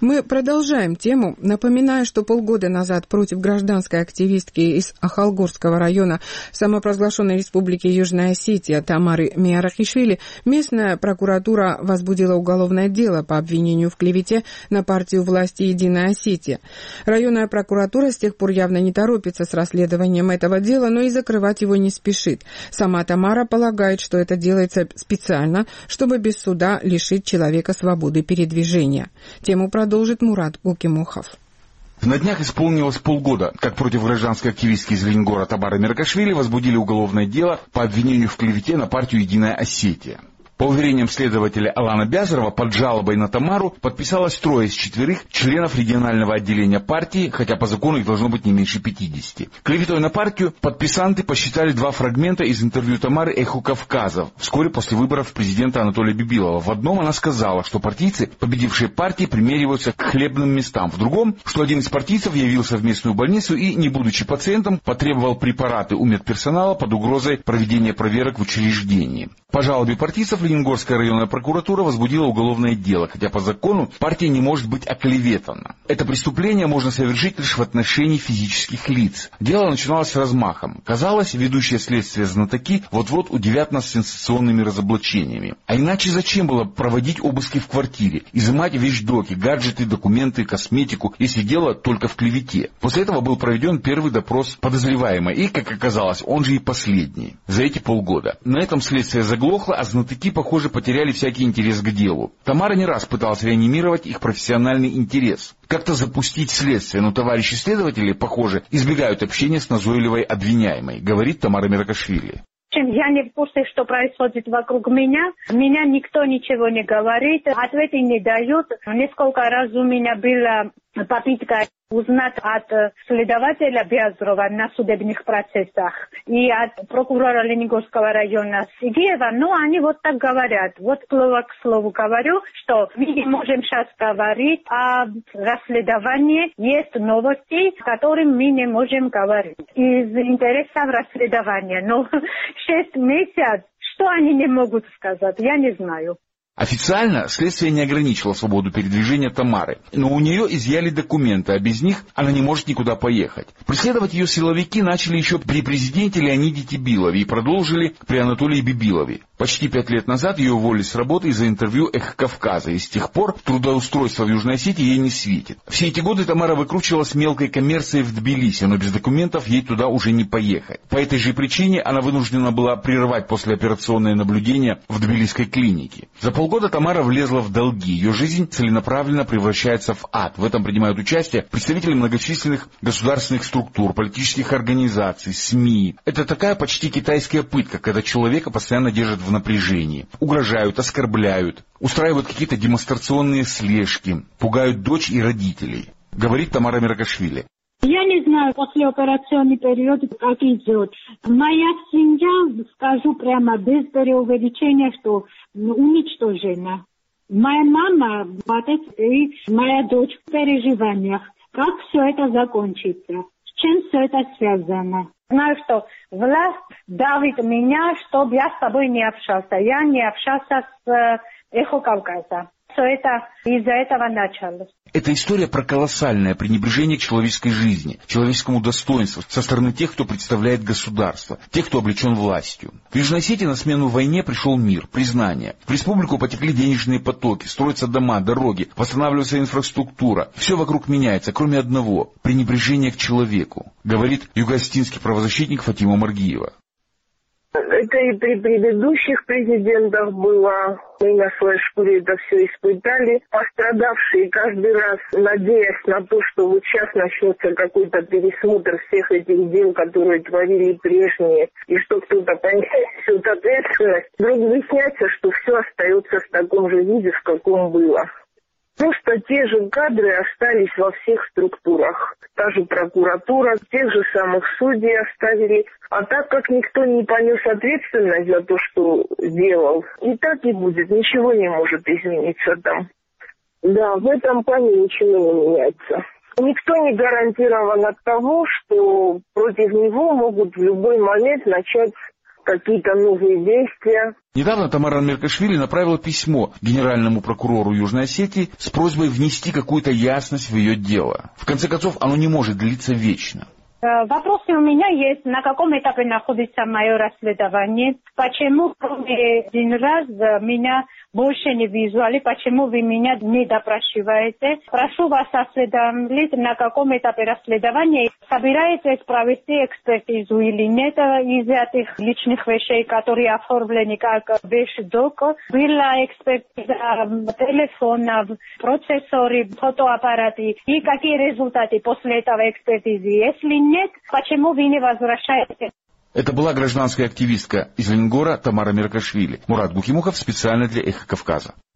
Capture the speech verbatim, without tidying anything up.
Мы продолжаем тему. Напоминаю, что полгода назад против гражданской активистки из Ахалгорского района самопровозглашенной республики Южная Осетия Тамары Миарахишвили местная прокуратура возбудила уголовное дело по обвинению в клевете на партию власти «Единая Осетия». Районная прокуратура с тех пор явно не торопится с расследованием этого дела, но и закрывать его не спешит. Сама Тамара полагает, что это делается специально, чтобы без суда лишить человека свободы передвижения. Тему продолжит Мурат Гукимухов. На днях исполнилось полгода, как против гражданской активистки из Ленгора Тамары Миарахишвили возбудили уголовное дело по обвинению в клевете на партию «Единая Осетия». По уверениям следователя Алана Бязарова, под жалобой на Тамару подписалось трое из четверых членов регионального отделения партии, хотя по закону их должно быть не меньше пятидесяти. Клеветой на партию подписанты посчитали два фрагмента из интервью Тамары «Эху Кавказа» вскоре после выборов президента Анатолия Бибилова. В одном она сказала, что партийцы, победившие партии, примериваются к хлебным местам. В другом, что один из партийцев явился в местную больницу и, не будучи пациентом, потребовал препараты у медперсонала под угрозой проведения проверок в учреждении. По жалобе партийцев Ленингорская районная прокуратура возбудила уголовное дело, хотя по закону партия не может быть оклеветана. Это преступление можно совершить лишь в отношении физических лиц. Дело начиналось с размахом. Казалось, ведущие следствие знатоки вот-вот удивят нас сенсационными разоблачениями. А иначе зачем было проводить обыски в квартире, изымать вещдоки, гаджеты, документы, косметику, если дело только в клевете? После этого был проведен первый допрос подозреваемой, и, как оказалось, он же и последний за эти полгода. На этом следствие заглохло, а знатоки, похоже, потеряли всякий интерес к делу. Тамара не раз пыталась реанимировать их профессиональный интерес. Как-то запустить следствие, но товарищи следователи, похоже, избегают общения с назойливой обвиняемой, говорит Тамара Миарахишвили. Я не в курсе, что происходит вокруг меня. Меня никто ничего не говорит, ответы не дают. Несколько раз у меня была попытка узнать от следователя Бязарова на судебных процессах и от прокурора Ленингорского района Сигиева, но они вот так говорят. Вот слово к слову говорю, что мы не можем сейчас говорить о расследовании. Есть новости, о которых мы не можем говорить из интересов расследования. Но шесть месяцев, что они не могут сказать, я не знаю. Официально следствие не ограничило свободу передвижения Тамары, но у нее изъяли документы, а без них она не может никуда поехать. Преследовать ее силовики начали еще при президенте Леониде Тебилове и продолжили при Анатолии Бибилове. Почти пять лет назад ее уволили с работы из-за интервью «Эхо Кавказа», и с тех пор трудоустройство в Южной Осетии ей не светит. Все эти годы Тамара выкручивалась мелкой коммерцией в Тбилиси, но без документов ей туда уже не поехать. По этой же причине она вынуждена была прервать послеоперационное наблюдение в тбилисской клинике. За полгода Тамара влезла в долги, ее жизнь целенаправленно превращается в ад. В этом принимают участие представители многочисленных государственных структур, политических организаций, СМИ. Это такая почти китайская пытка, когда человека постоянно держат в напряжении, угрожают, оскорбляют, устраивают какие-то демонстрационные слежки, пугают дочь и родителей, говорит Тамара Миарахишвили. Я не знаю, послеоперационный период как идет. Моя семья, скажу прямо без преувеличения, что уничтожена. Моя мама, отец и моя дочь в переживаниях. Как все это закончится? С чем все это связано? Знаю, что власть давит меня, чтобы я с тобой не общался. Я не общался с «Эхо Кавказа». Все это из-за этого началось. Это история про колоссальное пренебрежение к человеческой жизни, человеческому достоинству со стороны тех, кто представляет государство, тех, кто облечен властью. В Южной Осетии на смену войне пришел мир, признание. В республику потекли денежные потоки, строятся дома, дороги, восстанавливается инфраструктура. Все вокруг меняется, кроме одного – пренебрежения к человеку, говорит юго-осетинский правозащитник Фатима Маргиева. Это и при предыдущих президентах было. Мы на своей шкуре это все испытали. Пострадавшие каждый раз, надеясь на то, что вот сейчас начнется какой-то пересмотр всех этих дел, которые творили прежние, и что кто-то понесет ответственность, вдруг выясняется, что все остается в таком же виде, в каком было. Просто те же кадры остались во всех структурах. Та же прокуратура, тех же самых судей оставили. А так как никто не понес ответственность за то, что делал, и так и будет, ничего не может измениться там. Да, в этом плане ничего не меняется. Никто не гарантирован от того, что против него могут в любой момент начать какие-то новые действия. Недавно Тамара Меркашвили направила письмо генеральному прокурору Южной Осетии с просьбой внести какую-то ясность в ее дело. В конце концов, оно не может длиться вечно. Вопросы у меня есть, на каком этапе находится мое расследование, почему кроме один раз меня больше не визуали, почему вы меня не допрашиваете. Прошу вас осведомить, на каком этапе расследования, собираетесь провести экспертизу или нет из этих личных вещей, которые оформлены как вещдок. Была экспертиза телефонов, процессоры, фотоаппараты и какие результаты после этого экспертизы. Если нет, почему вы не возвращаете? Это была гражданская активистка из Ленгора Тамара Меркашвили. Мурат Гухимухов специально для «Эхо Кавказа».